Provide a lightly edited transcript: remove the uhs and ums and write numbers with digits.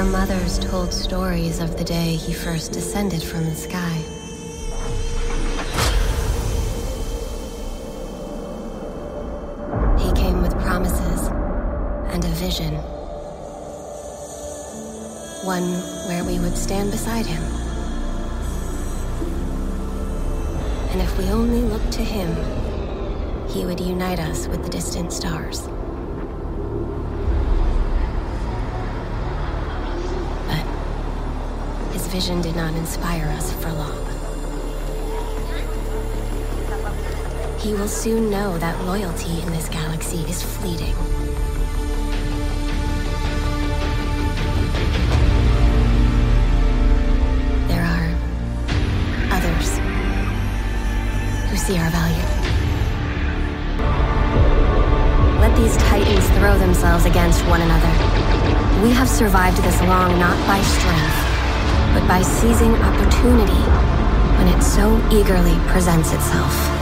Our mothers told stories of the day he first descended from the sky. He came with promises and a vision. One where we would stand beside him. And if we only looked to him, he would unite us with the distant stars. But his vision did not inspire us for long. He will soon know that loyalty in this galaxy is fleeting. There are others who see our value. Let these titans throw themselves against one another. We have survived this long not by strength, but by seizing opportunity when it so eagerly presents itself.